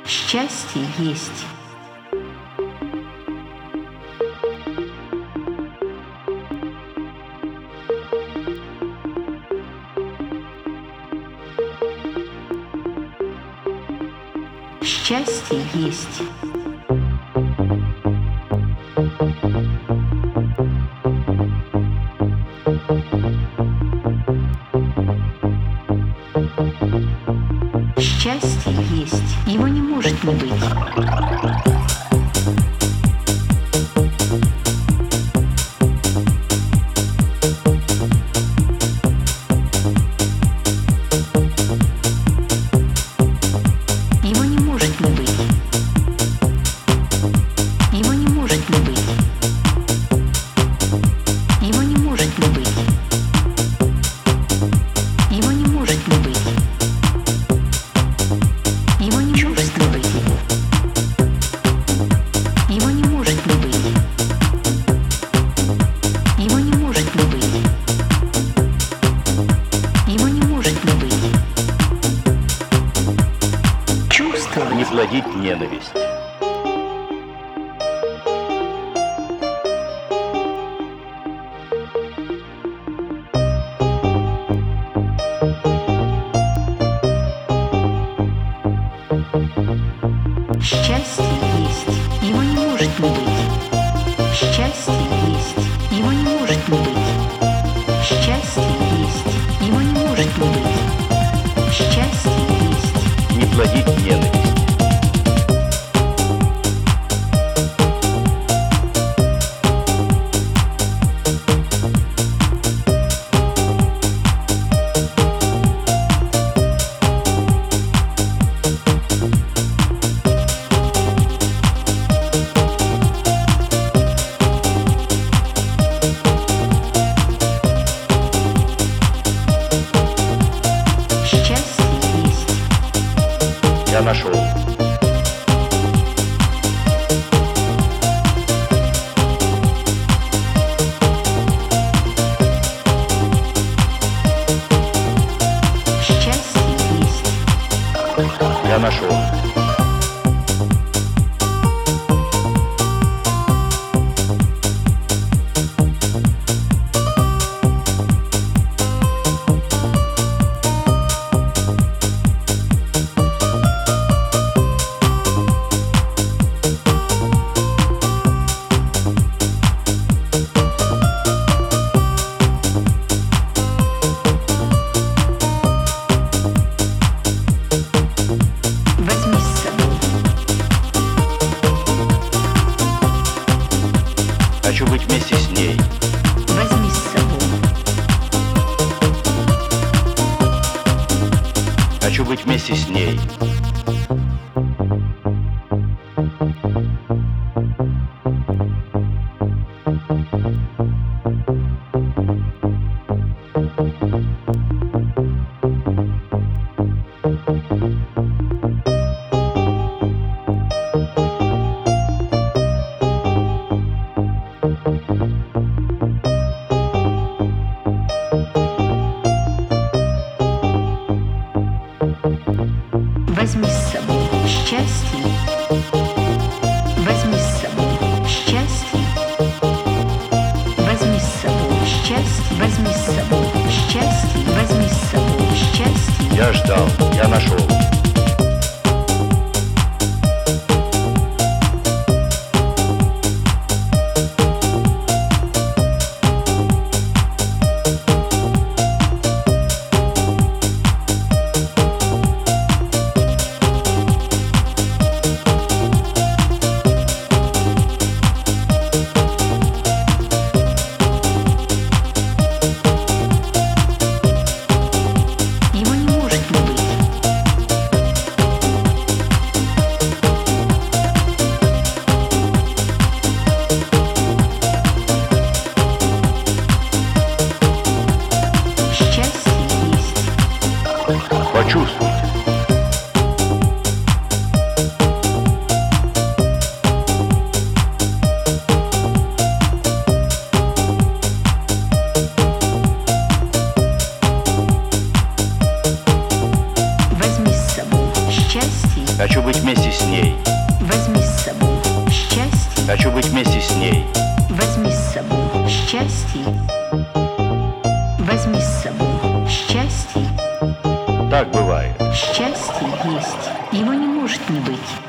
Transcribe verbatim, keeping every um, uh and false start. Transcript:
Счастье есть. Счастье есть. Счастье есть. Его не может не быть. Не плодить ненависть. Счастье есть. Его не может не быть. Счастье есть. Его не может не быть. Счастье есть. Его не может не быть. Счастье есть. Не плодить ненависть. Я нашел. Счастье есть. Я нашел. Хочу быть вместе с ней. Возьми с собой. Хочу быть вместе с ней. Возьми с собой счастье. Возьми с собой счастье. Возьми с собой счастье. Возьми с собой счастье. Возьми с собой счастье. Я ждал, я нашел. Его не может не быть. ней. Возьми с собой счастье. Хочу быть вместе с ней. Возьми с собой счастье. Возьми с собой счастье. Так бывает. Счастье есть, его не может не быть.